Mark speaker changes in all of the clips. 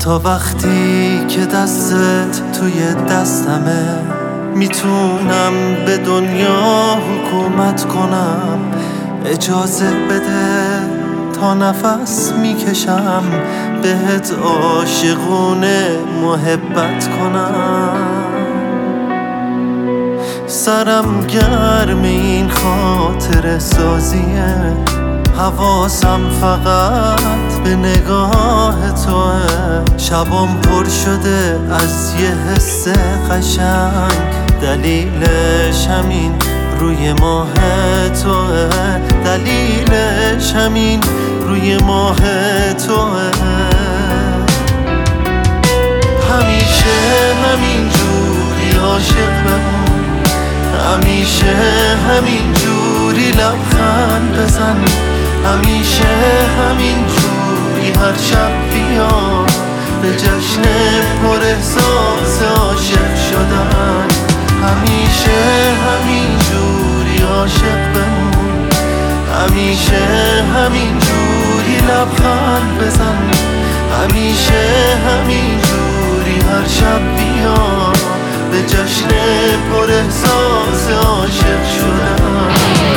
Speaker 1: تا وقتی که دستت توی دستمه میتونم به دنیا حکومت کنم. اجازه بده تا نفس میکشم بهت عاشقونه محبت کنم. سرم گرم این خاطر سازیه، حواسم فقط به نگاه توه. شبام پر شده از یه حس قشنگ، دلیلش همین روی ماه توه. دلیلش همین روی ماه توه. همیشه همین جوری عاشق بمون، همیشه همین جوری لبخند بزن، همیشه همین جوری هر شب بیا به جشن پر احساس عاشق شدن. همیشه همین جوری عاشق بمون، همیشه همین جوری لبخند بزن، همیشه همین جوری هر شب بیا به جشن پر احساس عاشق شدن.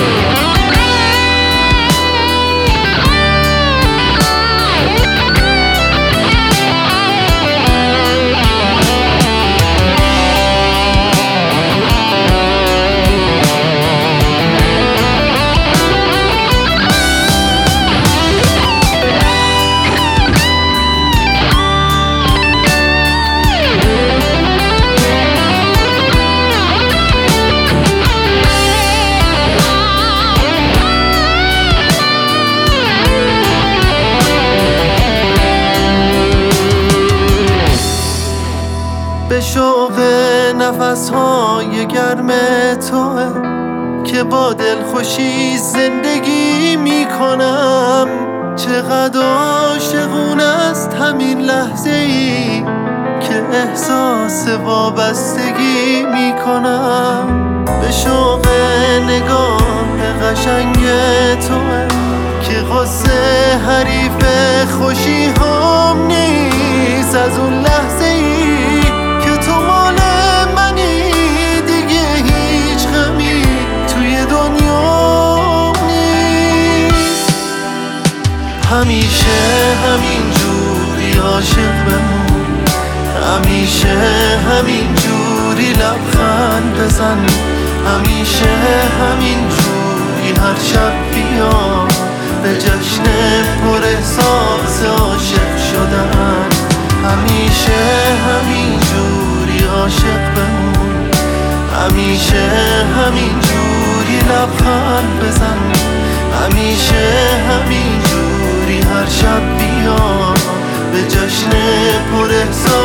Speaker 1: به شوق نفس‌های گرم توه که با دلخوشی زندگی میکنم. چقدر عاشقونه است همین لحظه‌ای که احساس وابستگی میکنم. به شوق نگاه قشنگ توه که قصه حریف خوشی هم نیست. از اون لحظه‌ای همیشه همین جوری عاشق بمون، همیشه همین جوری لبخند بزن، همیشه همین جوری هر شب بیا به جشن پر احساس عاشق شدن. همیشه همین جوری عاشق بمون، همیشه همین جوری لبخند بزن، همیشه همین جوری هر شب بیا به جشن پر احساس